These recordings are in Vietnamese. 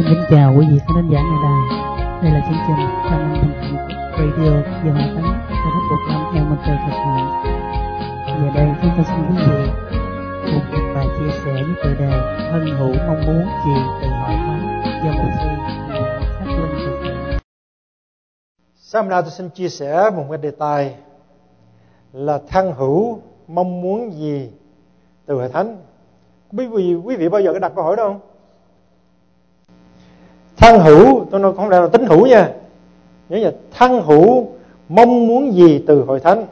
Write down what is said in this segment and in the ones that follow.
Xin kính chào quý vị khán thính giả ngày đài. Đây là chương trình Tâm Linh Thanh Hạnh Radio do Hội Thánh Cho Thích Buộc Lâm Elmonte thực hiện. Giờ đây chúng tôi xin quý vị cùng trình bày chia sẻ với tựa đề Thân hữu mong muốn gì từ Hội Thánh do mục sư Nguyễn Khắc Linh thực hiện. Sáng hôm nay tôi xin chia sẻ một cái đề tài là thân hữu mong muốn gì từ Hội Thánh. Quý vị bao giờ có đặt câu hỏi đó không? Thân hữu, tôi nói không phải là tín hữu nha. Nhớ là thân hữu mong muốn gì từ Hội Thánh.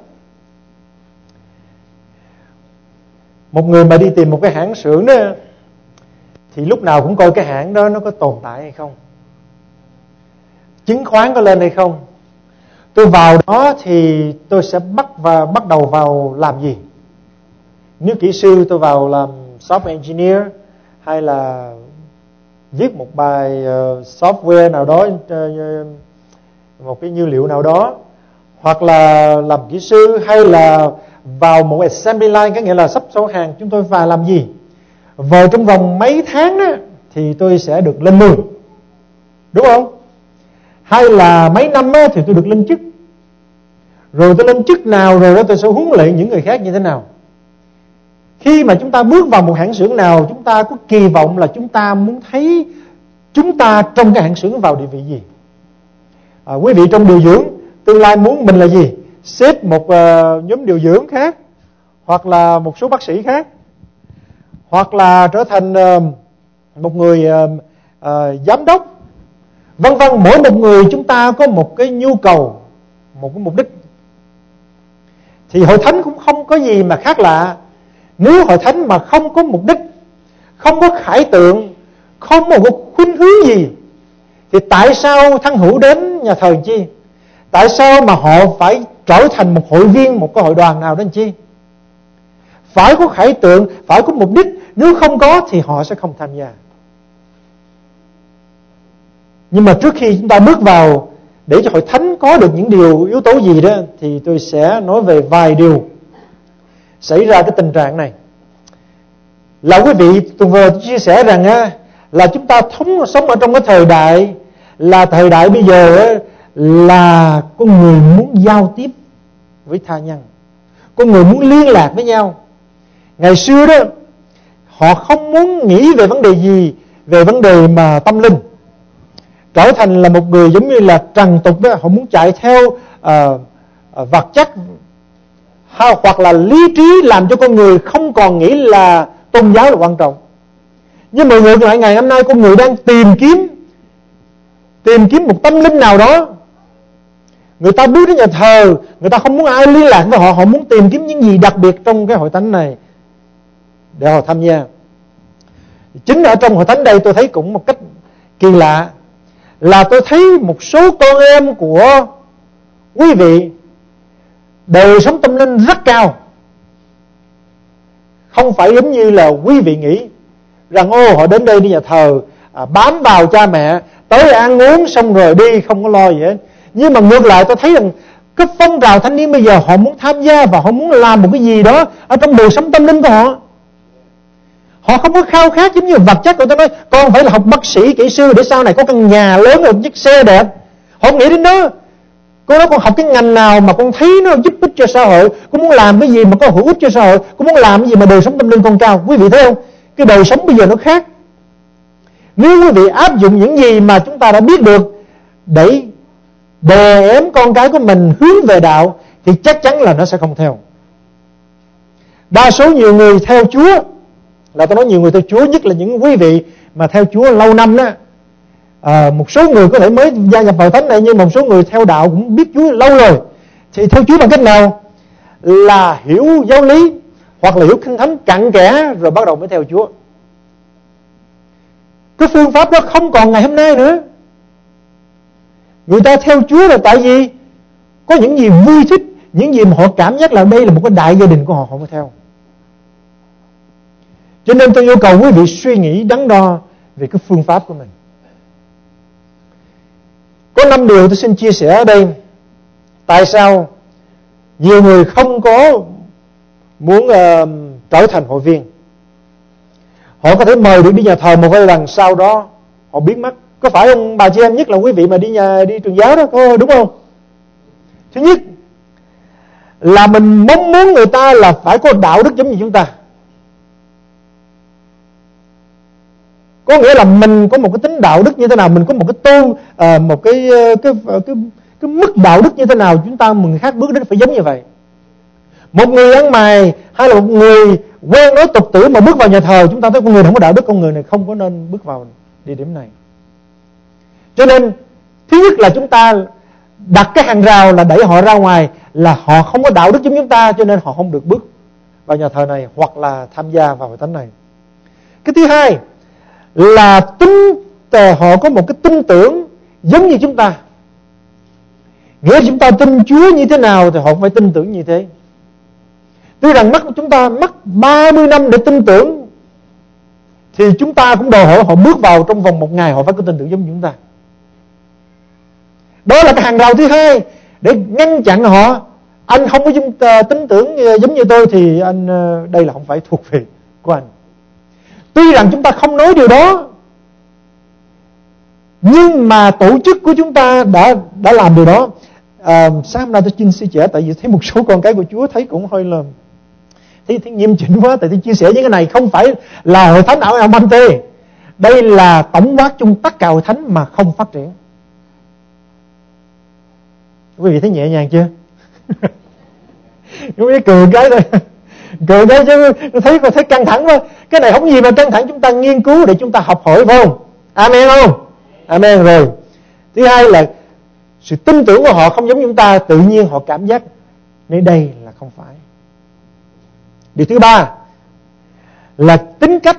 Một người mà đi tìm một cái hãng xưởng đó thì lúc nào cũng coi cái hãng đó nó có tồn tại hay không, chứng khoán có lên hay không. Tôi vào đó thì tôi sẽ bắt đầu vào làm gì? Nếu kỹ sư tôi vào làm software engineer, hay là viết một bài software nào đó, một cái dữ liệu nào đó, hoặc là làm kỹ sư, hay là vào một assembly line, có nghĩa là sắp số hàng chúng tôi phải làm gì. Vào trong vòng mấy tháng đó, thì tôi sẽ được lên 10, đúng không? Hay là mấy năm đó, thì tôi được lên chức. Rồi tôi lên chức nào rồi đó tôi sẽ huấn luyện những người khác như thế nào. Khi mà chúng ta bước vào một hãng xưởng nào, chúng ta có kỳ vọng là chúng ta muốn thấy chúng ta trong cái hãng xưởng vào địa vị gì. Quý vị trong điều dưỡng tương lai muốn mình là gì? Xếp một nhóm điều dưỡng khác, hoặc là một số bác sĩ khác, hoặc là trở thành một người giám đốc, vân vân. Mỗi một người chúng ta có một cái nhu cầu, một cái mục đích. Thì Hội Thánh cũng không có gì mà khác lạ. Nếu Hội Thánh mà không có mục đích, không có khải tượng, không có một khuynh hướng gì, thì tại sao thân hữu đến nhà thờ chi? Tại sao mà họ phải trở thành một hội viên, một cái hội đoàn nào đó chi? Phải có khải tượng, phải có mục đích. Nếu không có thì họ sẽ không tham gia. Nhưng mà trước khi chúng ta bước vào để cho Hội Thánh có được những yếu tố gì đó, thì tôi sẽ nói về vài điều xảy ra cái tình trạng này. Là quý vị, tôi vừa chia sẻ rằng là chúng ta sống ở trong cái thời đại, là thời đại bây giờ là con người muốn giao tiếp với tha nhân, con người muốn liên lạc với nhau. Ngày xưa đó, họ không muốn nghĩ về vấn đề gì, về vấn đề mà tâm linh, trở thành là một người giống như là trần tục đó. Họ muốn chạy theo vật chất, hoặc là lý trí, làm cho con người không còn nghĩ là tôn giáo là quan trọng. Nhưng mà ngược lại, ngày hôm nay con người đang tìm kiếm một tâm linh nào đó. Người ta bước đến nhà thờ, người ta không muốn ai liên lạc với họ. Họ muốn tìm kiếm những gì đặc biệt trong cái hội thánh này để họ tham gia. Chính ở trong hội thánh đây tôi thấy cũng một cách kỳ lạ, là tôi thấy một số con em của quý vị đời sống tâm linh rất cao. Không phải giống như là quý vị nghĩ rằng họ đến đây đi nhà thờ, bám vào cha mẹ, tới ăn uống xong rồi đi, không có lo gì hết. Nhưng mà ngược lại tôi thấy rằng cái phong trào thanh niên bây giờ họ muốn tham gia và họ muốn làm một cái gì đó ở trong đời sống tâm linh của họ. Họ không có khao khát giống như vật chất. Người ta nói con phải là học bác sĩ, kỹ sư để sau này có căn nhà lớn rồi chiếc xe đẹp. Họ không nghĩ đến đó. Con nói con học cái ngành nào mà con thấy nó giúp ích cho xã hội, con muốn làm cái gì mà có hữu ích cho xã hội, con muốn làm cái gì mà đời sống tâm linh con cao. Quý vị thấy không? Cái đời sống bây giờ nó khác. Nếu quý vị áp dụng những gì mà chúng ta đã biết được để đè ém con cái của mình hướng về đạo, thì chắc chắn là nó sẽ không theo. Đa số nhiều người theo Chúa, là tôi nói nhiều người theo Chúa, nhất là những quý vị mà theo Chúa lâu năm đó. Một số người có thể mới gia nhập vào thánh này, nhưng một số người theo đạo cũng biết Chúa lâu rồi. Thì theo Chúa bằng cách nào? Là hiểu giáo lý, hoặc là hiểu Kinh Thánh cặn kẽ rồi bắt đầu mới theo Chúa. Cái phương pháp đó không còn ngày hôm nay nữa. Người ta theo Chúa là tại vì có những gì vui thích, những gì mà họ cảm giác là đây là một cái đại gia đình của họ, họ mới theo. Cho nên tôi yêu cầu quý vị suy nghĩ đắn đo về cái phương pháp của mình. Có 5 điều tôi xin chia sẻ ở đây. Tại sao nhiều người không có muốn trở thành hội viên? Họ có thể mời được đi nhà thờ một vài lần, sau đó họ biến mất. Có phải không bà chị em, nhất là quý vị mà đi truyền giáo đó, có đúng không? Thứ nhất là mình mong muốn người ta là phải có đạo đức giống như chúng ta. Có nghĩa là mình có một cái tính đạo đức như thế nào, mình có một cái một cái mức đạo đức như thế nào, chúng ta người khác bước đến phải giống như vậy. Một người ăn mày hay là một người quen nói tục tử mà bước vào nhà thờ, chúng ta thấy con người không có đạo đức, con người này không có nên bước vào địa điểm này. Cho nên thứ nhất là chúng ta đặt cái hàng rào là đẩy họ ra ngoài, là họ không có đạo đức giống chúng ta, cho nên họ không được bước vào nhà thờ này hoặc là tham gia vào hội thánh này. Cái thứ hai là họ có một cái tin tưởng giống như chúng ta. Nghĩa là chúng ta tin Chúa như thế nào thì họ phải tin tưởng như thế. Tuy rằng chúng ta mất 30 năm để tin tưởng, thì chúng ta cũng đòi hỏi họ bước vào trong vòng 1 ngày họ phải có tin tưởng giống như chúng ta. Đó là cái hàng rào thứ hai để ngăn chặn họ. Anh không có tin tưởng giống như tôi thì anh đây là không phải thuộc về của anh. Tuy rằng chúng ta không nói điều đó, nhưng mà tổ chức của chúng ta đã làm điều đó. Sáng hôm nay tôi chia sẻ, tại vì thấy một số con cái của Chúa thấy cũng hơi là thấy nghiêm chỉnh quá. Tại tôi chia sẻ những cái này không phải là hội thánh ở Amante. Đây là tổng quát chung tất cả hội thánh mà không phát triển. Quý vị thấy nhẹ nhàng chưa? Quý vị cười cái thôi, cười cái chứ tôi thấy căng thẳng quá. Cái này không gì mà căng thẳng, chúng ta nghiên cứu để chúng ta học hỏi, phải không? Amen không? Amen rồi. Thứ hai là sự tin tưởng của họ không giống chúng ta, tự nhiên họ cảm giác nơi đây là không phải. Điều thứ ba là tính cách.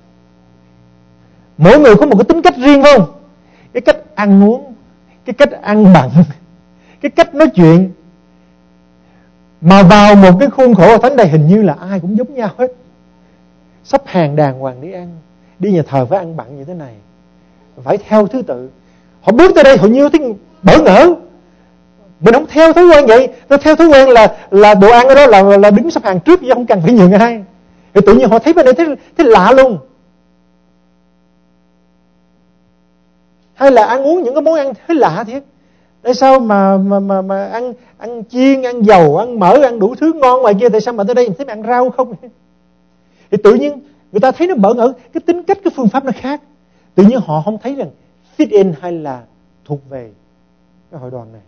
Mỗi người có một cái tính cách riêng, phải không? Cái cách ăn uống, cái cách ăn bận, cái cách nói chuyện. Mà vào một cái khuôn khổ hội thánh này hình như là ai cũng giống nhau hết. Sắp hàng đàng hoàng đi ăn, đi nhà thờ phải ăn bận như thế này, phải theo thứ tự. Họ bước tới đây họ như thế bỡ ngỡ. Mình không theo thói quen vậy. Tôi theo thói quen là đồ ăn ở đó là đứng sắp hàng trước, chứ không cần phải nhường ai. Thì tự nhiên họ thấy bên đây thấy lạ luôn. Hay là ăn uống những cái món ăn thấy lạ thiệt. Tại sao mà ăn chiên, ăn dầu, ăn mỡ, ăn đủ thứ ngon ngoài kia, tại sao mà tới đây mình thấy ăn rau không? Thì tự nhiên người ta thấy nó bỡ ngỡ. Cái tính cách, cái phương pháp nó khác. Tự nhiên họ không thấy rằng fit in hay là thuộc về cái hội đoàn này.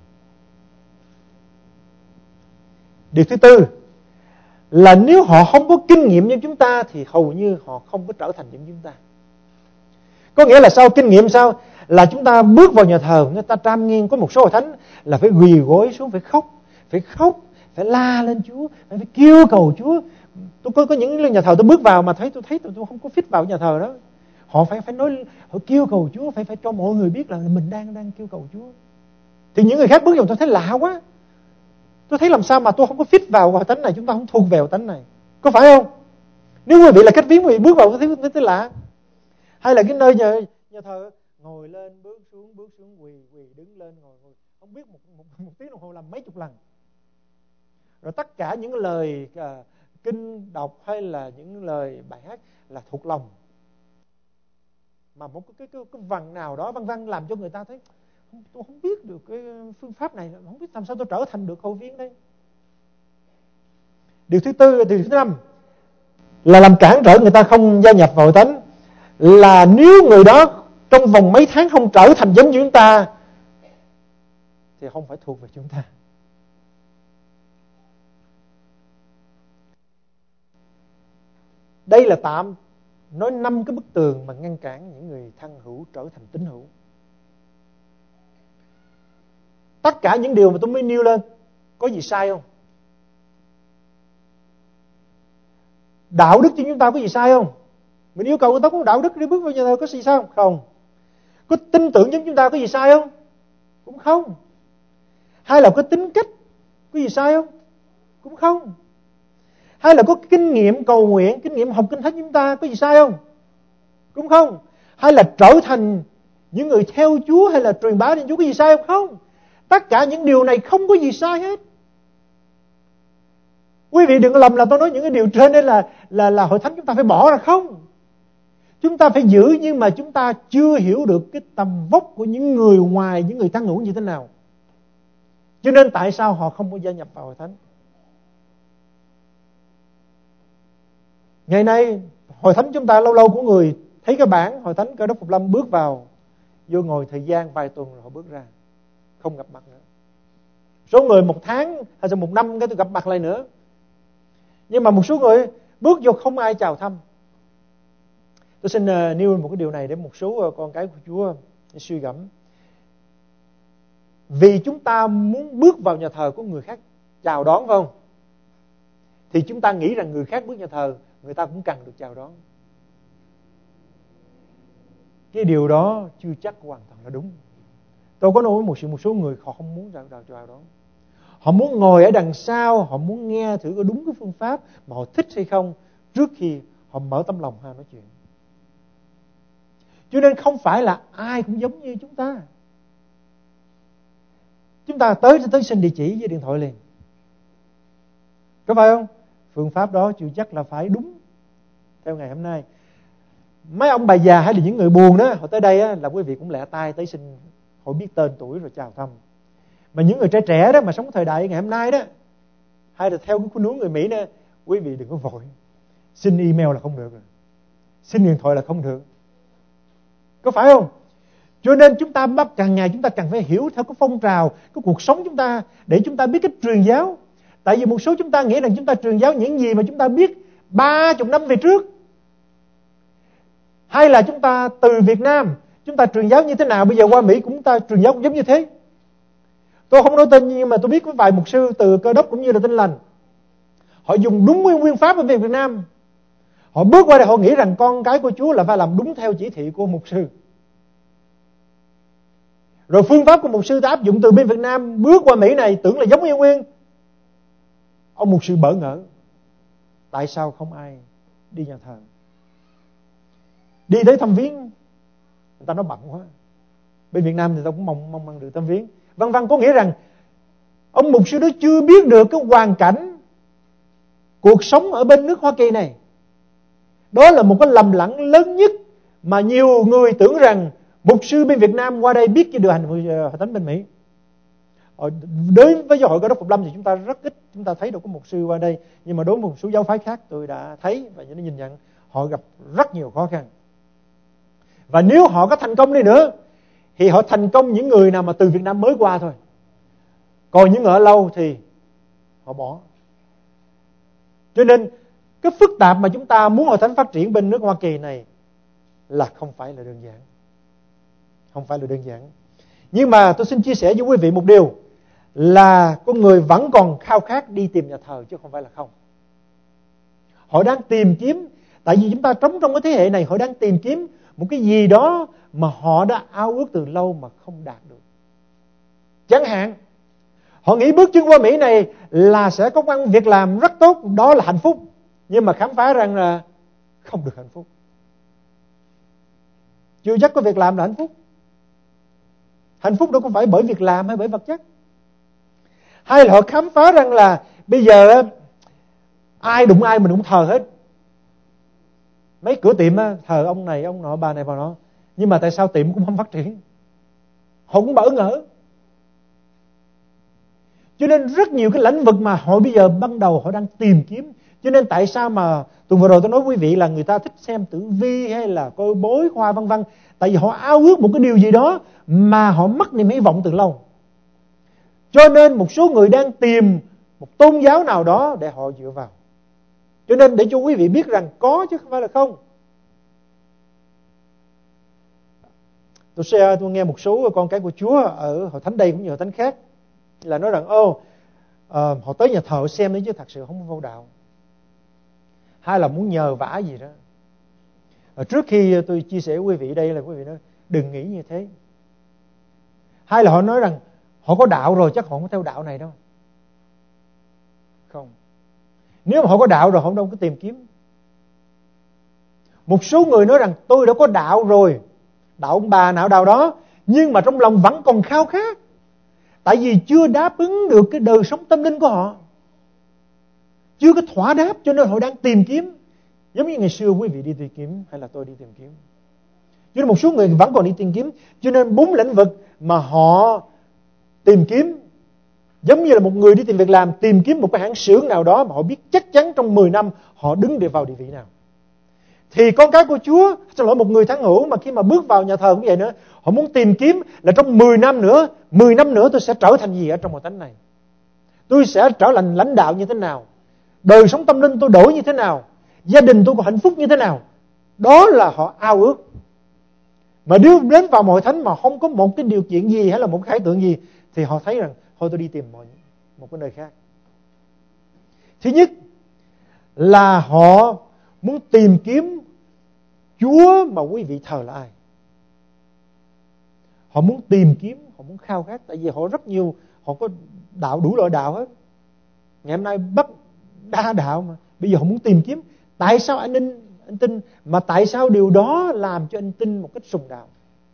Điều thứ tư là nếu họ không có kinh nghiệm như chúng ta thì hầu như họ không có trở thành giống chúng ta. Có nghĩa là sao? Kinh nghiệm sao? Là chúng ta bước vào nhà thờ, người ta tram nghiêng, có một số hội thánh là phải quỳ gối xuống, phải khóc, phải la lên Chúa, phải kêu cầu Chúa. Tôi có những nhà thờ tôi bước vào mà tôi thấy tôi không có fit vào nhà thờ đó. Họ phải nói, họ kêu cầu Chúa, phải cho mọi người biết là mình đang kêu cầu Chúa. Thì những người khác bước vào tôi thấy lạ quá. Tôi thấy làm sao mà tôi không có fit vào hội thánh này, chúng ta không thuộc về hội thánh này. Có phải không? Nếu quý vị là cách viếng, quý vị bước vào tôi thấy lạ. Hay là cái nơi nhà thờ ngồi lên, bước xuống, quỳ, đứng lên, ngồi. Không biết một tiếng đồng hồ làm mấy chục lần. Rồi tất cả những lời kinh đọc hay là những lời bài hát là thuộc lòng. Mà một cái văn nào đó văn làm cho người ta thấy tôi không biết được cái phương pháp này, không biết làm sao tôi trở thành được hội viên đây. Điều thứ năm là làm cản trở người ta không gia nhập vào hội thánh, là nếu người đó trong vòng mấy tháng không trở thành giống như chúng ta thì không phải thuộc về chúng ta. Đây là tạm nói 5 cái bức tường mà ngăn cản những người thân hữu trở thành tín hữu. Tất cả những điều mà tôi mới nêu lên có gì sai không? Đạo đức cho chúng ta có gì sai không? Mình yêu cầu người ta có đạo đức để bước vào nhà thờ có gì sai không? Không. Có tin tưởng giống chúng ta có gì sai không? Cũng không. Hay là có tính cách có gì sai không? Cũng không. Hay là có kinh nghiệm cầu nguyện, kinh nghiệm học kinh thánh chúng ta có gì sai không? Cũng không. Hay là trở thành những người theo Chúa hay là truyền bá đến Chúa có gì sai không? Không. Tất cả những điều này không có gì sai hết. Quý vị đừng lầm là tôi nói những cái điều trên đây là hội thánh chúng ta phải bỏ ra, không. Chúng ta phải giữ, nhưng mà chúng ta chưa hiểu được cái tầm vóc của những người ngoài, những người tăng hữu như thế nào. Cho nên tại sao họ không có gia nhập vào hội thánh? Ngày nay hội thánh chúng ta lâu lâu có người thấy cái bảng hội thánh Cơ Đốc Phục Lâm bước vào, vô ngồi thời gian vài tuần rồi họ bước ra, không gặp mặt nữa. Số người 1 tháng hay là 1 năm cái tôi gặp mặt lại nữa. Nhưng mà một số người bước vô không ai chào thăm. Tôi xin nêu một cái điều này để một số con cái của Chúa suy gẫm. Vì chúng ta muốn bước vào nhà thờ của người khác chào đón, phải không? Thì chúng ta nghĩ rằng người khác bước nhà thờ, người ta cũng cần được chào đón. Cái điều đó chưa chắc hoàn toàn là đúng. Tôi có nói một số người họ không muốn chào đón. Họ muốn ngồi ở đằng sau, họ muốn nghe thử có đúng cái phương pháp mà họ thích hay không trước khi họ mở tấm lòng ra nói chuyện. Cho nên không phải là ai cũng giống như chúng ta. Chúng ta tới xin địa chỉ với điện thoại liền, có phải không? Phương pháp đó chưa chắc là phải đúng theo ngày hôm nay. Mấy ông bà già hay là những người buồn đó, họ tới đây á, là quý vị cũng lẹ tay tới xin, họ biết tên tuổi rồi chào thăm. Mà những người trẻ trẻ đó mà sống thời đại ngày hôm nay đó, hay là theo cái khuynh hướng người Mỹ đó, quý vị đừng có vội. Xin email là không được rồi, xin điện thoại là không được, có phải không? Cho nên chúng ta càng ngày chúng ta cần phải hiểu theo cái phong trào, cái cuộc sống chúng ta, để chúng ta biết cách truyền giáo. Tại vì một số chúng ta nghĩ rằng chúng ta truyền giáo những gì mà chúng ta biết 30 năm về trước. Hay là chúng ta từ Việt Nam, chúng ta truyền giáo như thế nào, bây giờ qua Mỹ cũng ta truyền giáo cũng giống như thế. Tôi không nói tên, nhưng mà tôi biết có vài mục sư từ Cơ Đốc cũng như là Tin Lành, họ dùng đúng nguyên pháp ở Việt Nam. Họ bước qua đây họ nghĩ rằng con cái của Chúa là phải làm đúng theo chỉ thị của mục sư. Rồi phương pháp của mục sư ta áp dụng từ bên Việt Nam bước qua Mỹ này tưởng là giống như nguyên. Ông mục sư bỡ ngỡ. Tại sao không ai đi nhà thờ? Đi tới thăm viếng, người ta nói bận quá. Bên Việt Nam thì ta cũng mong được thăm viếng. Vân vân, có nghĩa rằng ông mục sư đó chưa biết được cái hoàn cảnh cuộc sống ở bên nước Hoa Kỳ này. Đó là một cái lầm lẫn lớn nhất mà nhiều người tưởng rằng mục sư bên Việt Nam qua đây biết cái điều hành hội thánh bên Mỹ. Đối với giáo hội Cơ Đốc Phục Lâm thì chúng ta rất ít chúng ta thấy được có mục sư qua đây, nhưng mà đối với một số giáo phái khác tôi đã thấy và nhìn nhận họ gặp rất nhiều khó khăn. Và nếu họ có thành công đi nữa thì họ thành công những người nào mà từ Việt Nam mới qua thôi. Còn những người ở lâu thì họ bỏ. Cho nên cái phức tạp mà chúng ta muốn hội thánh phát triển bên nước Hoa Kỳ này là không phải là đơn giản. Không phải là đơn giản. Nhưng mà tôi xin chia sẻ với quý vị một điều là con người vẫn còn khao khát đi tìm nhà thờ chứ không phải là không. Họ đang tìm kiếm, tại vì chúng ta trong cái thế hệ này họ đang tìm kiếm một cái gì đó mà họ đã ao ước từ lâu mà không đạt được. Chẳng hạn, họ nghĩ bước chân qua Mỹ này là sẽ có công ăn việc làm rất tốt, đó là hạnh phúc. Nhưng mà khám phá rằng là không được hạnh phúc. Chưa chắc có việc làm là hạnh phúc. Hạnh phúc đâu có phải bởi việc làm hay bởi vật chất. Hay là họ khám phá rằng là bây giờ ai đụng ai mình cũng thờ hết. Mấy cửa tiệm thờ ông này, ông nọ, bà này, bà nọ. Nhưng mà tại sao tiệm cũng không phát triển? Họ cũng bỡ ngỡ. Cho nên rất nhiều cái lĩnh vực mà họ bây giờ ban đầu họ đang tìm kiếm. Cho nên tại sao mà tuần vừa rồi tôi nói quý vị là người ta thích xem tử vi hay là coi bói khoa vân vân. Tại vì họ ao ước một cái điều gì đó mà họ mất niềm hy vọng từ lâu. Cho nên một số người đang tìm một tôn giáo nào đó để họ dựa vào. Cho nên để cho quý vị biết rằng có chứ không phải là không. Tôi nghe một số con cái của Chúa ở hội thánh đây cũng như hội thánh khác là nói rằng họ tới nhà thờ xem đấy chứ thật sự không vô đạo. Hay là muốn nhờ vả gì đó. Trước khi tôi chia sẻ với quý vị đây là quý vị nói đừng nghĩ như thế. Hay là họ nói rằng họ có đạo rồi chắc họ không theo đạo này đâu. Không. Nếu mà họ có đạo rồi họ đâu có tìm kiếm. Một số người nói rằng tôi đã có đạo rồi, đạo ông bà nào đạo đó, nhưng mà trong lòng vẫn còn khao khát. Tại vì chưa đáp ứng được cái đời sống tâm linh của họ, chưa có thỏa đáp, cho nên họ đang tìm kiếm. Giống như ngày xưa quý vị đi tìm kiếm hay là tôi đi tìm kiếm. Cho nên một số người vẫn còn đi tìm kiếm. Cho nên 4 lĩnh vực mà họ tìm kiếm, giống như là một người đi tìm việc làm, tìm kiếm một cái hãng xưởng nào đó mà họ biết chắc chắn trong 10 năm họ đứng được vào địa vị nào. Thì con cái của Chúa, xin lỗi, một người thánh hữu mà khi mà bước vào nhà thờ cũng vậy nữa, họ muốn tìm kiếm là trong 10 năm nữa tôi sẽ trở thành gì ở trong hội thánh này. Tôi sẽ trở thành lãnh đạo như thế nào, đời sống tâm linh tôi đổi như thế nào, gia đình tôi có hạnh phúc như thế nào. Đó là họ ao ước. Mà nếu đến vào hội thánh mà không có một cái điều kiện gì hay là một cái khải tượng gì, thì họ thấy rằng thôi tôi đi tìm một cái nơi khác. Thứ nhất là họ muốn tìm kiếm Chúa mà quý vị thờ là ai. Họ muốn tìm kiếm, họ muốn khao khát. Tại vì họ rất nhiều, họ có đạo, đủ loại đạo hết. Ngày hôm nay bắt đa đạo mà. Bây giờ họ muốn tìm kiếm tại sao anh tin, mà tại sao điều đó làm cho anh tin một cách sùng đạo.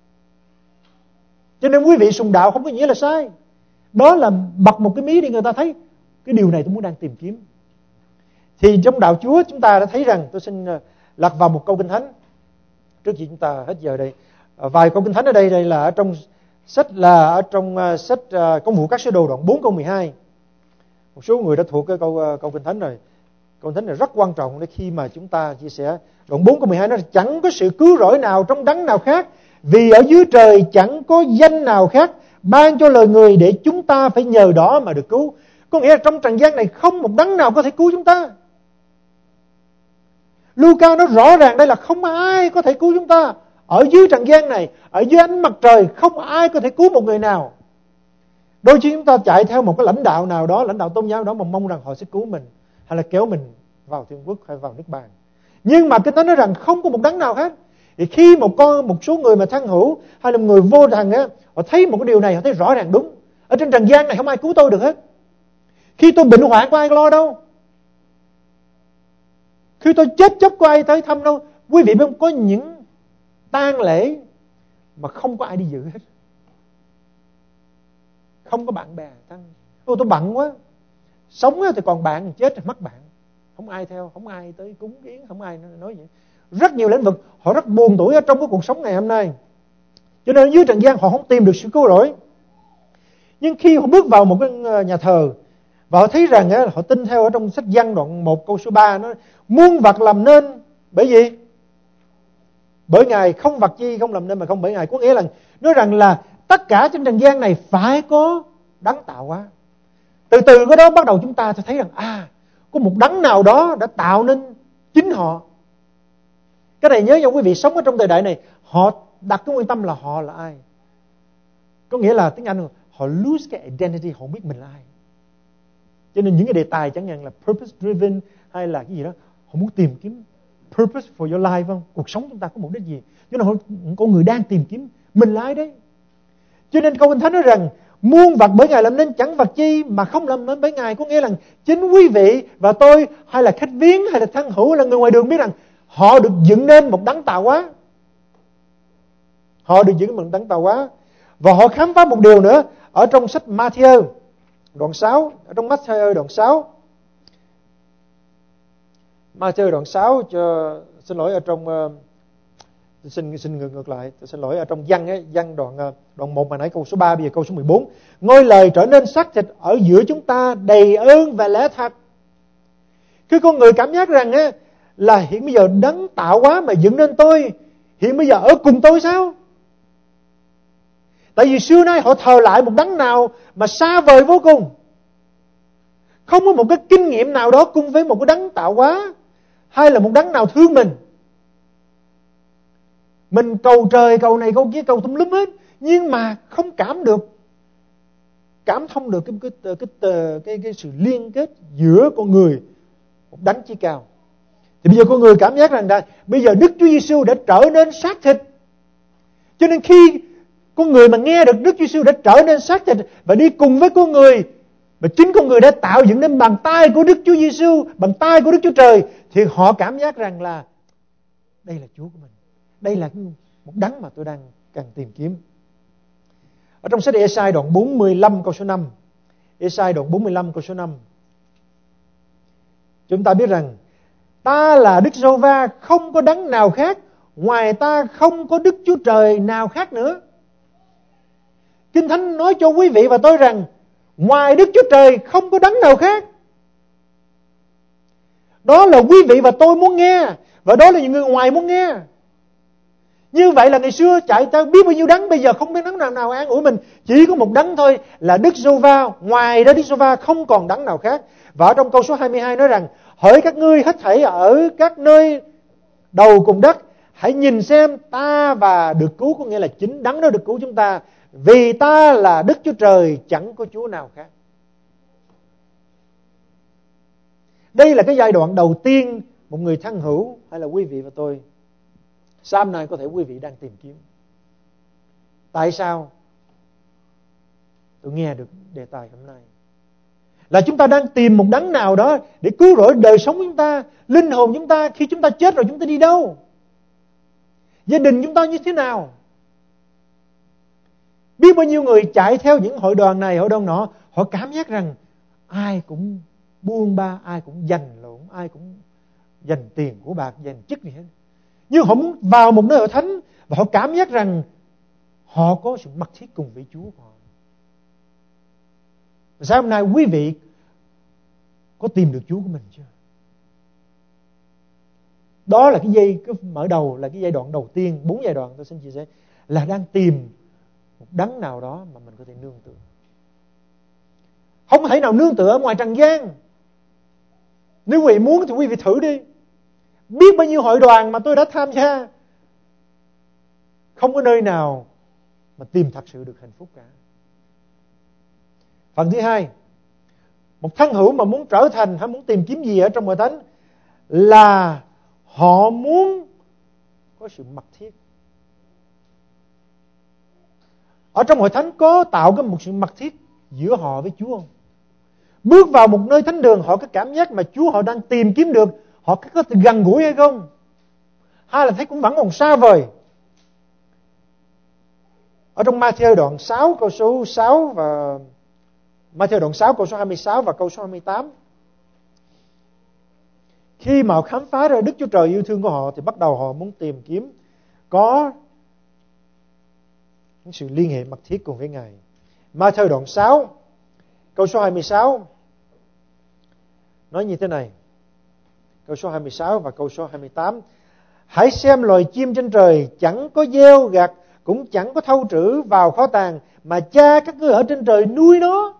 Cho nên quý vị sùng đạo không có nghĩa là sai. Đó là bật một cái mí để người ta thấy cái điều này tôi muốn đang tìm kiếm. Thì trong đạo Chúa chúng ta đã thấy rằng, tôi xin lật vào một câu Kinh Thánh trước khi chúng ta hết giờ đây. Vài câu Kinh Thánh ở đây là ở trong sách Công vụ các sứ đồ đoạn 4 câu 12. Một số người đã thuộc cái câu Kinh Thánh rồi. Câu Kinh Thánh này rất quan trọng để khi mà chúng ta chia sẻ. Đoạn 4 câu 12 nó là chẳng có sự cứu rỗi nào trong đấng nào khác, vì ở dưới trời chẳng có danh nào khác ban cho lời người để chúng ta phải nhờ đó mà được cứu. Có nghĩa là trong trần gian này không một đấng nào có thể cứu chúng ta. Luca nói rõ ràng đây là không ai có thể cứu chúng ta. Ở dưới trần gian này, ở dưới ánh mặt trời, không ai có thể cứu một người nào. Đôi khi chúng ta chạy theo một cái lãnh đạo nào đó, lãnh đạo tôn giáo đó mà mong rằng họ sẽ cứu mình, hay là kéo mình vào thiên quốc hay vào nước bàn. Nhưng mà Kinh Thánh nói rằng không có một đấng nào hết. Thì khi một số người mà thân hữu hay là người vô thần á, họ thấy một cái điều này, họ thấy rõ ràng đúng. Ở trên trần gian này không ai cứu tôi được hết. Khi tôi bệnh hoạn có ai lo đâu. Khi tôi chết có ai tới thăm đâu. Quý vị biết không, có những tang lễ mà không có ai đi dự hết. Không có bạn bè thân. Tôi bận quá. Sống thì còn bạn, chết thì mất bạn. Không ai theo, không ai tới cúng kiến, không ai nói vậy. Rất nhiều lĩnh vực họ rất buồn tủi ở trong cái cuộc sống ngày hôm nay. Cho nên dưới trần gian họ không tìm được sự cứu rỗi. Nhưng khi họ bước vào một cái nhà thờ và họ thấy rằng họ tin theo ở trong sách Giăng đoạn 1 câu số 3 nó muôn vật làm nên bởi gì? Bởi Ngài, không vật chi không làm nên mà không bởi Ngài. Có nghĩa là nói rằng là tất cả trên trần gian này phải có đấng tạo hóa. Từ cái đó bắt đầu chúng ta sẽ thấy rằng có một đấng nào đó đã tạo nên chính họ. Cái này nhớ nha quý vị, sống ở trong thời đại này, họ đặt cái nguyên tâm là họ là ai. Có nghĩa là tiếng Anh họ lose cái identity, họ biết mình là ai. Cho nên những cái đề tài chẳng hạn là purpose driven hay là cái gì đó, họ muốn tìm kiếm purpose for your life, không? Cuộc sống chúng ta có mục đích gì? Cho nên con người đang tìm kiếm mình là ai đấy. Cho nên câu Kinh Thánh nói rằng muôn vật bởi Ngài làm nên, chẳng vật chi mà không làm nên bởi Ngài. Có nghĩa là chính quý vị và tôi, hay là khách viếng, hay là thân hữu, hay là người ngoài đường biết rằng họ được dựng nên một đấng tạo hóa. Họ được dựng nên một đấng tạo hóa. Và họ khám phá một điều nữa ở trong sách Ma-thi-ơ đoạn 6, ở trong Ma-thi-ơ đoạn 6. Ma-thi-ơ đoạn 6 xin lỗi ở trong xin ngược lại, tôi xin lỗi ở trong Giăng đoạn 1 mà nãy câu số 3, bây giờ câu số 14. Ngôi lời trở nên xác thịt ở giữa chúng ta, đầy ơn và lẽ thật. Khi con người cảm giác rằng là hiện bây giờ đấng tạo hóa mà dựng nên tôi, hiện bây giờ ở cùng tôi sao? Tại vì xưa nay họ thờ lại một đấng nào mà xa vời vô cùng. Không có một cái kinh nghiệm nào đó cùng với một cái đấng tạo hóa, hay là một đấng nào thương mình. Mình cầu trời, cầu này, cầu kia, cầu tùm lum hết, nhưng mà không cảm thông được cái sự liên kết giữa con người, một đấng chí cao. Thì bây giờ con người cảm giác rằng là bây giờ Đức Chúa Giêsu đã trở nên xác thịt. Cho nên khi con người mà nghe được Đức Chúa Giêsu đã trở nên xác thịt và đi cùng với con người, và chính con người đã tạo dựng nên bàn tay của Đức Chúa Giêsu, bàn tay của Đức Chúa Trời, thì họ cảm giác rằng là đây là Chúa của mình. Đây là một đấng mà tôi đang cần tìm kiếm. Ở trong sách Ê-sai đoạn 45 câu số 5. Ê-sai đoạn 45 câu số 5. Chúng ta biết rằng ta là Đức Giê-hô-va, không có đấng nào khác, ngoài ta không có Đức Chúa Trời nào khác nữa. Kinh Thánh nói cho quý vị và tôi rằng ngoài Đức Chúa Trời không có đấng nào khác. Đó là quý vị và tôi muốn nghe, và đó là những người ngoài muốn nghe. Như vậy là ngày xưa chạy ta biết bao nhiêu đấng, bây giờ không biết đấng nào an ủi mình. Chỉ có một đấng thôi là Đức Giê-hô-va, ngoài ra Đức Giê-hô-va không còn đấng nào khác. Và ở trong câu số 22 nói rằng: hỡi các ngươi hết thảy ở các nơi đầu cùng đất, hãy nhìn xem ta và được cứu, có nghĩa là chính đấng đó được cứu chúng ta. Vì ta là Đức Chúa Trời, chẳng có Chúa nào khác. Đây là cái giai đoạn đầu tiên một người thân hữu hay là quý vị và tôi sáng nay có thể quý vị đang tìm kiếm. Tại sao tôi nghe được đề tài hôm nay? Là chúng ta đang tìm một đấng nào đó để cứu rỗi đời sống chúng ta, linh hồn chúng ta. Khi chúng ta chết rồi chúng ta đi đâu? Gia đình chúng ta như thế nào? Biết bao nhiêu người chạy theo những hội đoàn này, hội đoàn nọ, họ cảm giác rằng ai cũng buông ba, ai cũng giành lộn, ai cũng dành tiền của bạc, dành chức gì hết. Nhưng họ muốn vào một nơi hội thánh và họ cảm giác rằng họ có sự mật thiết cùng với Chúa của họ. Sáng hôm nay quý vị có tìm được Chúa của mình chưa? Đó là cái mở đầu, là cái giai đoạn đầu tiên. 4 giai đoạn tôi xin chia sẻ là đang tìm một đấng nào đó mà mình có thể nương tựa. Không thể nào nương tựa ở ngoài trần gian. Nếu quý vị muốn thì quý vị thử đi. Biết bao nhiêu hội đoàn mà tôi đã tham gia, không có nơi nào mà tìm thật sự được hạnh phúc cả. Phần thứ hai, một thân hữu mà muốn trở thành hay muốn tìm kiếm gì ở trong hội thánh là họ muốn có sự mật thiết. Ở trong hội thánh có tạo cái một sự mật thiết giữa họ với Chúa không? Bước vào một nơi thánh đường, họ có cảm giác mà Chúa họ đang tìm kiếm được, họ có thể gần gũi hay không? Hay là thấy cũng vẫn còn xa vời? Ở trong Ma-thi-ơ đoạn 6 câu số 6 và Ma-thi-ơ đoạn 6 câu số 26 và câu số 28, khi mà họ khám phá ra Đức Chúa Trời yêu thương của họ thì bắt đầu họ muốn tìm kiếm có những sự liên hệ mật thiết cùng với Ngài. Ma-thi-ơ đoạn 6 câu số 26 nói như thế này. Câu số 26 và câu số 28: hãy xem loài chim trên trời, chẳng có gieo gặt, cũng chẳng có thâu trữ vào kho tàng, mà Cha các ngươi ở trên trời nuôi nó.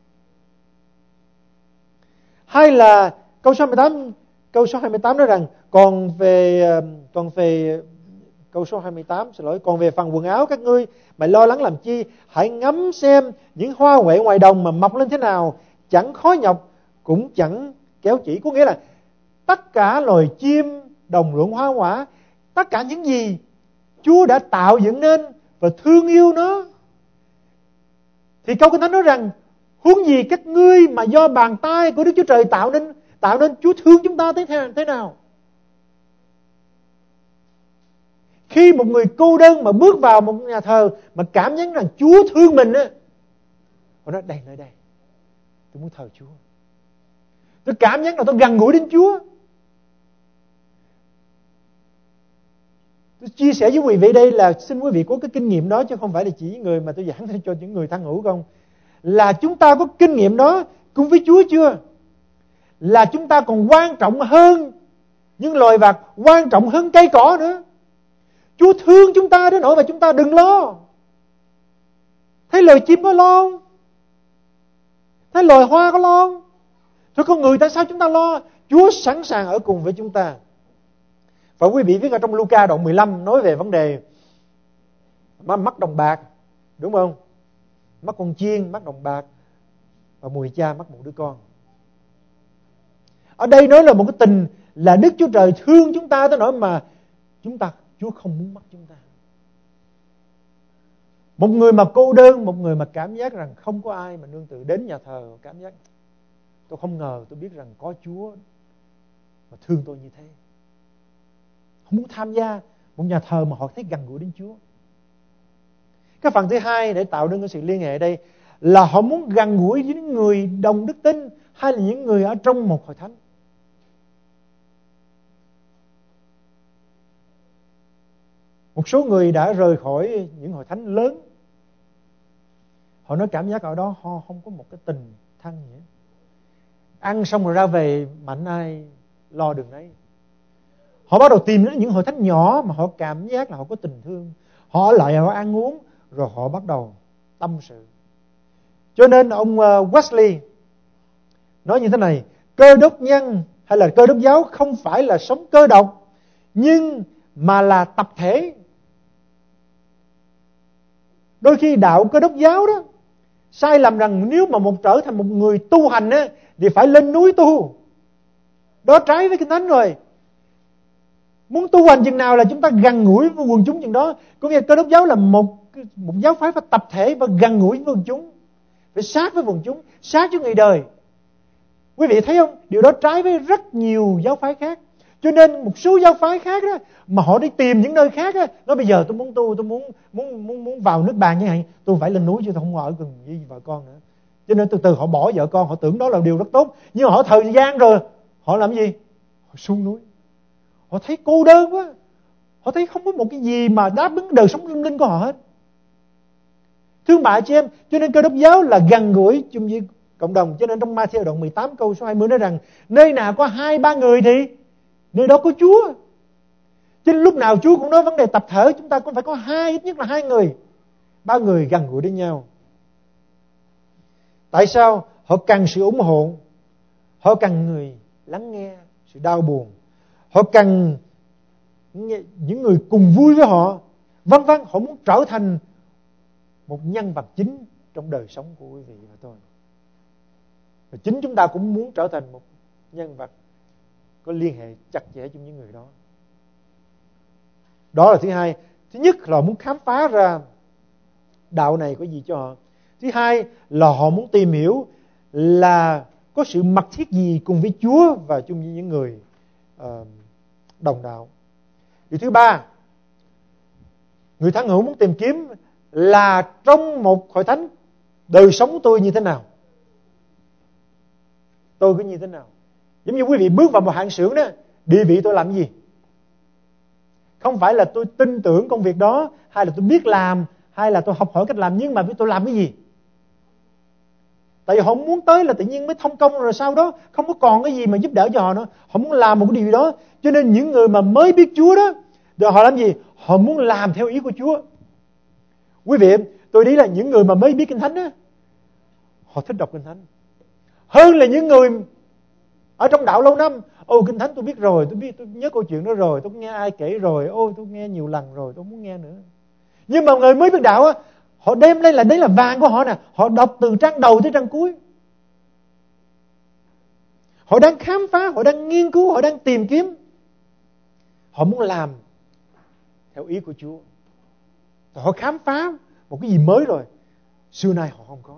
Hay là câu số 28 nói rằng còn về câu số 28, còn về phần quần áo các ngươi mày lo lắng làm chi? Hãy ngắm xem những hoa huệ ngoài đồng mà mọc lên thế nào, chẳng khó nhọc, cũng chẳng kéo chỉ. Có nghĩa là tất cả loài chim, đồng ruộng, hoa quả, tất cả những gì Chúa đã tạo dựng nên và thương yêu nó, thì câu Kinh Thánh nói rằng huống gì các ngươi mà do bàn tay của Đức Chúa Trời tạo nên Chúa thương chúng ta thế nào. Khi một người cô đơn mà bước vào một nhà thờ mà cảm giác rằng Chúa thương mình á, họ nói đây, nơi đây tôi muốn thờ Chúa, tôi cảm giác là tôi gần gũi đến Chúa. Tôi chia sẻ với quý vị đây là xin quý vị có cái kinh nghiệm đó, chứ không phải là chỉ người mà tôi giảng cho những người thân hữu không. Là chúng ta có kinh nghiệm đó cùng với Chúa chưa? Là chúng ta còn quan trọng hơn những loài vật, quan trọng hơn cây cỏ nữa. Chúa thương chúng ta đến nỗi mà chúng ta đừng lo. Thấy loài chim có lo không? Thấy loài hoa có lo không? Thôi con người tại sao chúng ta lo? Chúa sẵn sàng ở cùng với chúng ta. Và quý vị biết ở trong Luca đoạn 15 nói về vấn đề mất đồng bạc, đúng không? Mất con chiên, mất đồng bạc, và mùi cha mất một đứa con. Ở đây nói là một cái tình là Đức Chúa Trời thương chúng ta tới nỗi mà Chúa không muốn mất chúng ta. Một người mà cô đơn, một người mà cảm giác rằng không có ai mà nương tựa, đến nhà thờ cảm giác tôi không ngờ tôi biết rằng có Chúa mà thương tôi như thế. Không muốn tham gia một nhà thờ mà họ thấy gần gũi đến Chúa. Cái phần thứ hai để tạo nên cái sự liên hệ đây là họ muốn gần gũi với những người đồng đức tin hay là những người ở trong một hội thánh. Một số người đã rời khỏi những hội thánh lớn. Họ nói cảm giác ở đó họ không có một cái tình thân gì hết. Ăn xong rồi ra về mạnh ai lo đường đấy. Họ bắt đầu tìm đến những hội thánh nhỏ mà họ cảm giác là họ có tình thương. Họ lại họ ăn uống rồi họ bắt đầu tâm sự. Cho nên ông Wesley nói như thế này: Cơ đốc nhân hay là Cơ đốc giáo không phải là sống cơ độc, nhưng mà là tập thể. Đôi khi đạo Cơ đốc giáo đó sai lầm rằng nếu mà trở thành một người tu hành á, thì phải lên núi tu. Đó trái với Kinh Thánh rồi. Muốn tu hành chừng nào là chúng ta gần gũi với quần chúng chừng đó. Có nghĩa Cơ đốc giáo là một giáo phái phải tập thể và gần gũi với quần chúng, phải sát với quần chúng, sát với người đời. Quý vị thấy không? Điều đó trái với rất nhiều giáo phái khác. Cho nên một số giáo phái khác đó, mà họ đi tìm những nơi khác đó, nói bây giờ tôi muốn tu, tôi muốn vào nước Bàn như vậy, tôi phải lên núi chứ tôi không ở cùng với vợ con nữa. Cho nên từ từ họ bỏ vợ con, họ tưởng đó là điều rất tốt. Nhưng mà họ thời gian rồi, họ làm gì? Họ xuống núi. Họ thấy cô đơn quá. Họ thấy không có một cái gì mà đáp ứng đời sống tâm linh của họ hết. Thương bạn chị em, cho nên Cơ đốc giáo là gần gũi chung với cộng đồng. Cho nên trong Ma-thi-ơ đoạn 18 câu số 20 nói rằng nơi nào có 2-3 người thì nơi đó có Chúa. Cho nên lúc nào Chúa cũng nói vấn đề tập thể, chúng ta cũng phải có ít nhất là 2 người, 3 người gần gũi đến nhau. Tại sao? Họ cần sự ủng hộ, họ cần người lắng nghe sự đau buồn, họ cần những người cùng vui với họ, vân vân. Họ muốn trở thành một nhân vật chính trong đời sống của quý vị và tôi. Và chính chúng ta cũng muốn trở thành một nhân vật có liên hệ chặt chẽ với những người đó. Đó là thứ hai. Thứ nhất là muốn khám phá ra đạo này có gì cho họ. Thứ hai là họ muốn tìm hiểu là có sự mật thiết gì cùng với Chúa và chung với những người đồng đạo. Điều thứ ba, người thân hữu muốn tìm kiếm là trong một hội thánh, đời sống tôi như thế nào, tôi có như thế nào. Giống như quý vị bước vào một hạng xưởng đó, địa vị tôi làm gì? Không phải là tôi tin tưởng công việc đó, hay là tôi biết làm, hay là tôi học hỏi cách làm, nhưng mà tôi làm cái gì? Tại vì họ muốn tới là tự nhiên mới thông công, rồi sau đó không có còn cái gì mà giúp đỡ cho họ nữa. Họ muốn làm một cái điều gì đó. Cho nên những người mà mới biết Chúa đó, rồi họ làm gì? Họ muốn làm theo ý của Chúa. Quý vị, tôi nghĩ là những người mà mới biết Kinh Thánh đó, họ thích đọc Kinh Thánh hơn là những người ở trong đạo lâu năm. Kinh Thánh tôi biết rồi, tôi nhớ câu chuyện đó rồi, tôi nghe ai kể rồi, tôi nghe nhiều lần rồi, tôi không muốn nghe nữa. Nhưng mà người mới biết đạo á, họ đem lên là đấy là vàng của họ nè. Họ đọc từ trang đầu tới trang cuối. Họ đang khám phá, họ đang nghiên cứu, họ đang tìm kiếm. Họ muốn làm theo ý của Chúa. Họ khám phá một cái gì mới rồi, xưa nay họ không có.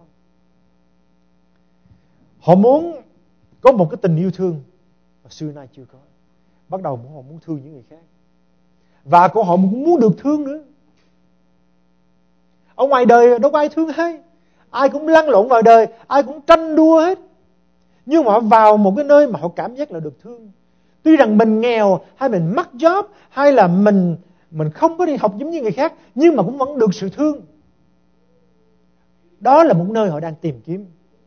Họ muốn có một cái tình yêu thương mà xưa nay chưa có. Bắt đầu họ muốn thương những người khác. Và họ cũng muốn được thương nữa. Ở ngoài đời đâu có ai thương ai. Ai cũng lăn lộn vào đời, ai cũng tranh đua hết. Nhưng mà họ vào một cái nơi mà họ cảm giác là được thương. Tuy rằng mình nghèo, hay mình mắc job, hay là mình không có đi học giống như người khác, nhưng mà cũng vẫn được sự thương. Đó là một nơi họ đang tìm kiếm.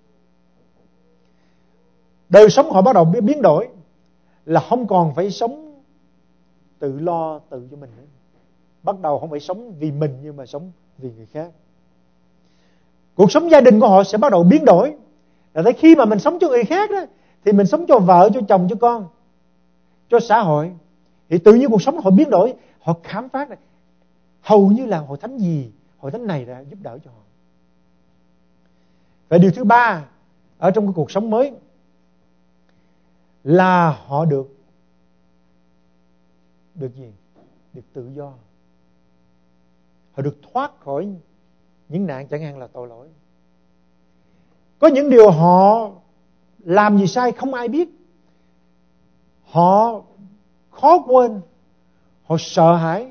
Đời sống họ bắt đầu biến đổi, là không còn phải sống tự lo tự cho mình nữa. Bắt đầu không phải sống vì mình, nhưng mà sống vì người khác. Cuộc sống gia đình của họ sẽ bắt đầu biến đổi. Là tới khi mà mình sống cho người khác đó, thì mình sống cho vợ, cho chồng, cho con, cho xã hội, thì tự nhiên cuộc sống họ biến đổi. Họ khám phá này, hầu như là hội thánh gì, hội thánh này đã giúp đỡ cho họ. Và điều thứ ba ở trong cái cuộc sống mới là họ được gì? Được tự do. Họ được thoát khỏi những nạn chẳng hạn là tội lỗi. Có những điều họ làm gì sai không ai biết. Họ khó quên, họ sợ hãi.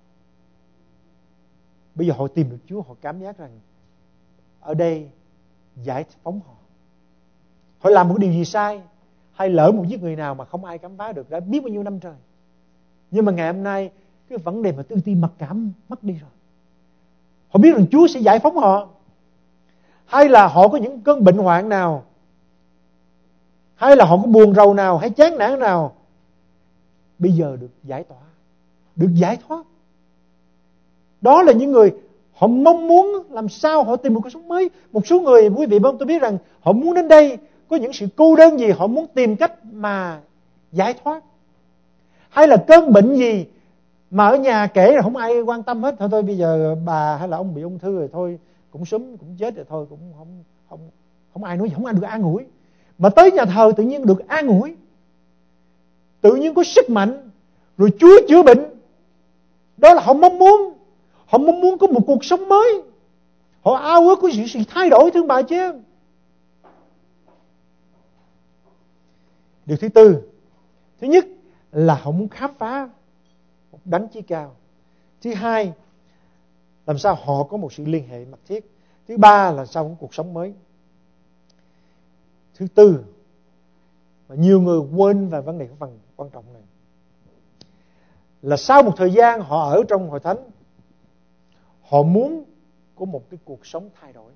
Bây giờ họ tìm được Chúa, họ cảm giác rằng ở đây giải phóng họ. Họ làm một điều gì sai, hay lỡ một giết người nào mà không ai khám phá được, đã biết bao nhiêu năm trời. Nhưng mà ngày hôm nay cái vấn đề mà tự ti mặc cảm mất đi rồi. Họ biết rằng Chúa sẽ giải phóng họ. Hay là họ có những cơn bệnh hoạn nào, hay là họ có buồn rầu nào, hay chán nản nào, bây giờ được giải tỏa, được giải thoát. Đó là những người họ mong muốn làm sao họ tìm một cuộc sống mới. Một số người, quý vị tôi biết rằng họ muốn đến đây, có những sự cô đơn gì, họ muốn tìm cách mà giải thoát. Hay là cơn bệnh gì mà ở nhà kể là không ai quan tâm hết. Thôi bây giờ bà hay là ông bị ung thư rồi, thôi cũng sớm cũng chết rồi, thôi cũng không ai nói gì, không ai được an ủi. Mà tới nhà thờ tự nhiên được an ủi, tự nhiên có sức mạnh, rồi Chúa chữa bệnh. Đó là họ mong muốn. Họ mong muốn có một cuộc sống mới. Họ ao ước có sự thay đổi, thương bà chị em. Điều thứ tư, thứ nhất là họ muốn khám phá một đấng chí cao. Thứ hai, làm sao họ có một sự liên hệ mật thiết. Thứ ba là sao có cuộc sống mới. Thứ tư, mà nhiều người quên về vấn đề của phần quan trọng này, là sau một thời gian họ ở trong hội thánh, họ muốn có một cái cuộc sống thay đổi.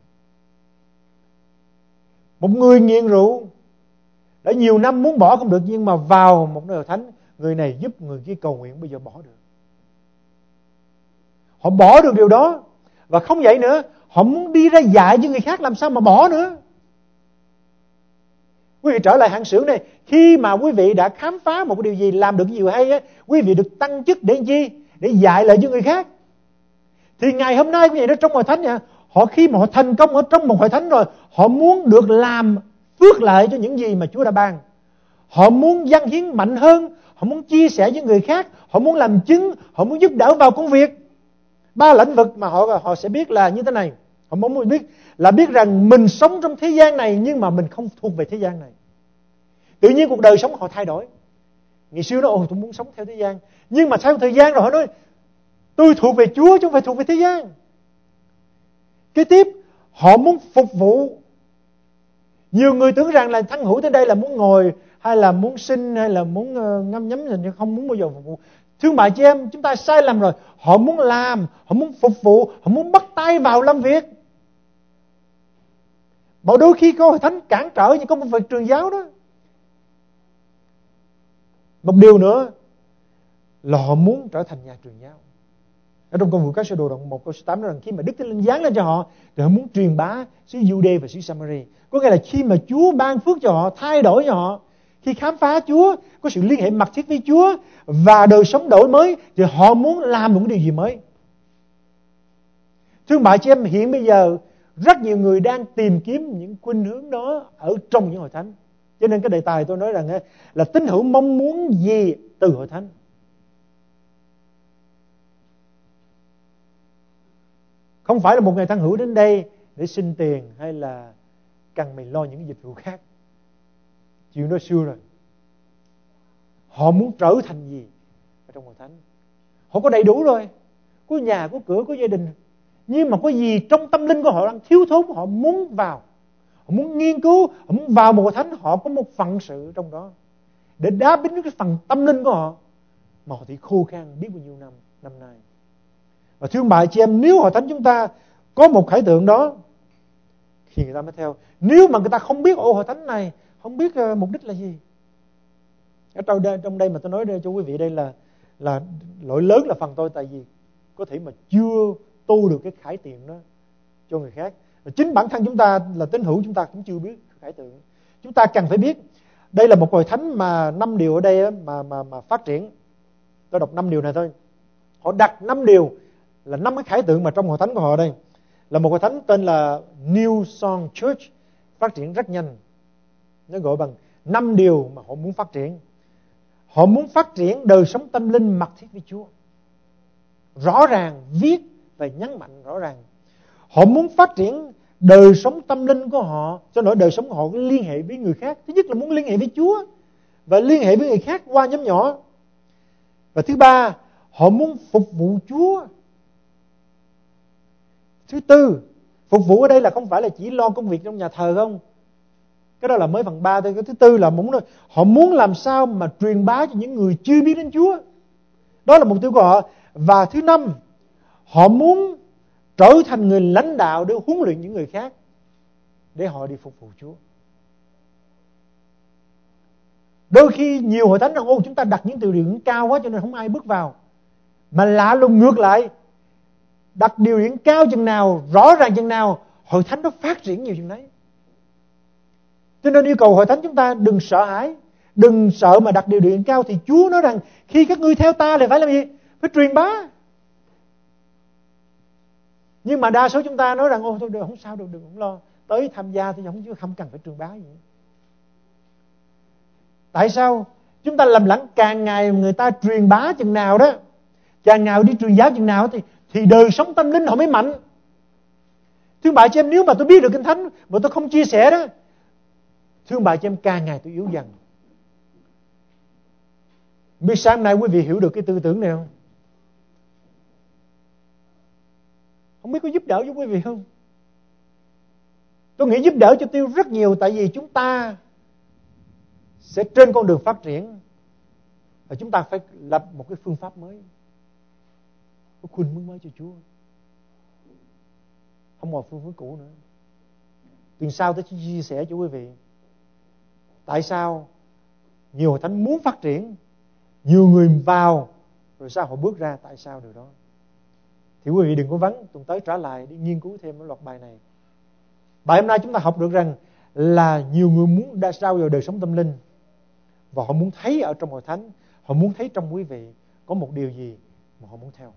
Một người nghiện rượu đã nhiều năm muốn bỏ không được, nhưng mà vào một nơi hội thánh, người này giúp người kia cầu nguyện, bây giờ bỏ được. Họ bỏ được điều đó. Và không vậy nữa, họ muốn đi ra dạy cho người khác làm sao mà bỏ nữa. Quý vị trở lại hạng xưởng này, khi mà quý vị đã khám phá một cái điều gì, làm được cái điều hay á, quý vị được tăng chức để chi? Để dạy lại cho người khác. Thì ngày hôm nay quý vị đó trong hội thánh nha, họ khi mà họ thành công ở trong một hội thánh rồi, họ muốn được làm phước lợi cho những gì mà Chúa đã ban. Họ muốn dâng hiến mạnh hơn, họ muốn chia sẻ với người khác, họ muốn làm chứng, họ muốn giúp đỡ vào công việc. 3 lĩnh vực mà họ sẽ biết là như thế này. Họ muốn biết là biết rằng mình sống trong thế gian này, nhưng mà mình không thuộc về thế gian này. Tự nhiên cuộc đời sống họ thay đổi. Ngày xưa nó tôi muốn sống theo thế gian, nhưng mà sau thời gian rồi họ nói tôi thuộc về Chúa chứ không phải thuộc về thế gian. Kế tiếp, họ muốn phục vụ. Nhiều người tưởng rằng là thân hữu tới đây là muốn ngồi, hay là muốn xin, hay là muốn ngâm nhấm, nhưng không muốn bao giờ phục vụ. Thương bà chị em, chúng ta sai lầm rồi. Họ muốn làm, họ muốn phục vụ, họ muốn bắt tay vào làm việc. Mà đôi khi có hội thánh cản trở như có một việc truyền giáo đó. Một điều nữa là họ muốn trở thành nhà truyền giáo. Ở trong Công vụ các sứ đồ đoạn 1 câu số 8 nói rằng khi mà Đức Thánh Linh giáng lên cho họ, thì họ muốn truyền bá xứ Giu-đê và xứ Sa-ma-ri. Có nghĩa là khi mà Chúa ban phước cho họ, thay đổi cho họ, khi khám phá Chúa, có sự liên hệ mật thiết với Chúa và đời sống đổi mới, thì họ muốn làm một điều gì mới. Thưa bà chị em, hiện bây giờ rất nhiều người đang tìm kiếm những khuynh hướng đó ở trong những hội thánh. Cho nên cái đề tài tôi nói rằng là tín hữu mong muốn gì từ hội thánh. Không phải là một ngày thân hữu đến đây để xin tiền, hay là cần mình lo những dịch vụ khác. Chuyện đó xưa rồi. Họ muốn trở thành gì ở trong hội thánh? Họ có đầy đủ rồi, có nhà, có cửa, có gia đình, nhưng mà có gì trong tâm linh của họ đang thiếu thốn, họ muốn vào, họ muốn nghiên cứu, họ muốn vào một hội thánh, họ có một phận sự trong đó để đáp ứng cái phần tâm linh của họ, mà họ thì khô khan biết bao nhiêu năm nay. Và thưa bà chị em, nếu hội thánh chúng ta có một khải tượng đó thì người ta mới theo. Nếu mà người ta không biết hội thánh này, không biết mục đích là gì. Ở trong đây mà tôi nói đây cho quý vị, đây là lỗi lớn là phần tôi, tại vì có thể mà chưa tu được cái khải tượng đó cho người khác. Và chính bản thân chúng ta là tín hữu, chúng ta cũng chưa biết khải tượng. Chúng ta cần phải biết. Đây là một hội thánh mà 5 điều ở đây mà phát triển. Tôi đọc 5 điều này thôi. Họ đặt 5 điều là 5 cái khải tượng mà trong hội thánh của họ đây. Là một hội thánh tên là New Song Church, phát triển rất nhanh. Nó gọi bằng 5 điều mà họ muốn phát triển. Họ muốn phát triển đời sống tâm linh mật thiết với Chúa. Rõ ràng, viết và nhấn mạnh rõ ràng. Họ muốn phát triển đời sống tâm linh của họ, cho nỗi đời sống của họ liên hệ với người khác. Thứ nhất là muốn liên hệ với Chúa và liên hệ với người khác qua nhóm nhỏ. Và thứ ba, họ muốn phục vụ Chúa. Thứ tư, phục vụ ở đây là không phải là chỉ lo công việc trong nhà thờ không. Cái đó là mới phần 3 thôi. Cái thứ tư là họ muốn làm sao mà truyền bá cho những người chưa biết đến Chúa. Đó là mục tiêu của họ. Và thứ năm, họ muốn trở thành người lãnh đạo để huấn luyện những người khác để họ đi phục vụ Chúa. Đôi khi nhiều hội thánh rằng chúng ta đặt những điều kiện cao quá cho nên không ai bước vào. Mà lạ lùng ngược lại, đặt điều kiện cao chừng nào, rõ ràng chừng nào, hội thánh nó phát triển nhiều chừng đấy. Cho nên yêu cầu hội thánh chúng ta đừng sợ hãi, đừng sợ mà đặt điều kiện cao. Thì Chúa nói rằng khi các ngươi theo ta thì phải làm gì? Phải truyền bá. Nhưng mà đa số chúng ta nói rằng thôi không sao đâu, đừng không lo, tới tham gia thì không cần phải truyền bá gì. Tại sao? Chúng ta lầm lẫn, càng ngày người ta truyền bá chừng nào đó, càng ngày đi truyền giáo chừng nào thì đời sống tâm linh họ mới mạnh. Thưa bà chị em, nếu mà tôi biết được Kinh Thánh mà tôi không chia sẻ đó, thưa bà chị em, càng ngày tôi yếu dần. Biết sáng nay quý vị hiểu được cái tư tưởng này không? Không biết có giúp đỡ cho quý vị không? Tôi nghĩ giúp đỡ cho Tiêu rất nhiều. Tại vì chúng ta sẽ trên con đường phát triển, và chúng ta phải lập một cái phương pháp mới, một khuynh hướng mới cho Chúa. Không còn phương hướng cũ nữa. Tuần sau tôi chia sẻ cho quý vị tại sao nhiều hội thánh muốn phát triển, nhiều người vào rồi sao họ bước ra, tại sao điều đó. Thì quý vị đừng có vắng, tuần tới trở lại đi nghiên cứu thêm cái loạt bài này. Bài hôm nay chúng ta học được rằng là nhiều người muốn đa sao vào đời sống tâm linh, và họ muốn thấy ở trong hội thánh, họ muốn thấy trong quý vị có một điều gì mà họ muốn theo.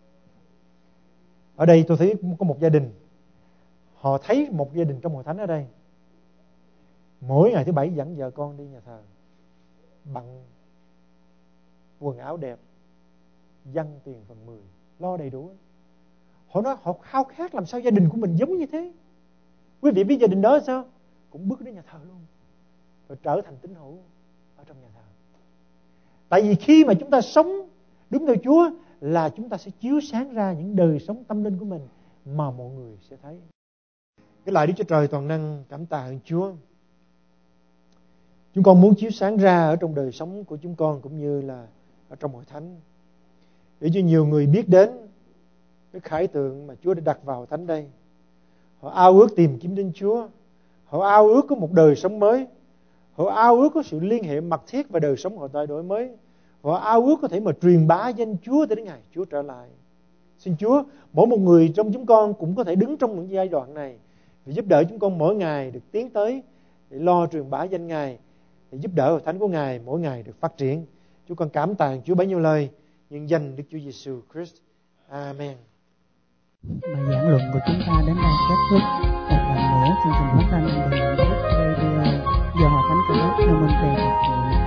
Ở đây tôi thấy có một gia đình, họ thấy một gia đình trong hội thánh ở đây, mỗi ngày thứ Bảy dẫn vợ con đi nhà thờ, bận quần áo đẹp, dâng tiền phần 10, lo đầy đủ. Họ nói họ khao khát làm sao gia đình của mình giống như thế. Quý vị biết gia đình đó sao? Cũng bước đến nhà thờ luôn, rồi trở thành tín hữu ở trong nhà thờ. Tại vì khi mà chúng ta sống đúng theo Chúa là chúng ta sẽ chiếu sáng ra những đời sống tâm linh của mình mà mọi người sẽ thấy. Cái lời Đức Chúa Trời toàn năng, cảm tạ ơn Chúa. Chúng con muốn chiếu sáng ra ở trong đời sống của chúng con cũng như là ở trong hội thánh, để cho nhiều người biết đến cái khải tượng mà Chúa đã đặt vào thánh đây. Họ ao ước tìm kiếm đến Chúa, họ ao ước có một đời sống mới, họ ao ước có sự liên hệ mật thiết và đời sống họ thay đổi mới. Họ ao ước có thể mà truyền bá danh Chúa tới đến ngày Chúa trở lại. Xin Chúa, mỗi một người trong chúng con cũng có thể đứng trong những giai đoạn này, để giúp đỡ chúng con mỗi ngày được tiến tới để lo truyền bá danh Ngài, để giúp đỡ hội thánh của Ngài mỗi ngày được phát triển. Chúng con cảm tạ Chúa bấy nhiêu lời, nhân danh Đức Chúa Giêsu Christ. Amen. Bài giảng luận của chúng ta đến đây kết thúc. Một lần nữa chương trình phát thanh bằng Radio do Hội Thánh Cơ Đốc Nam Môn Tây thực hiện.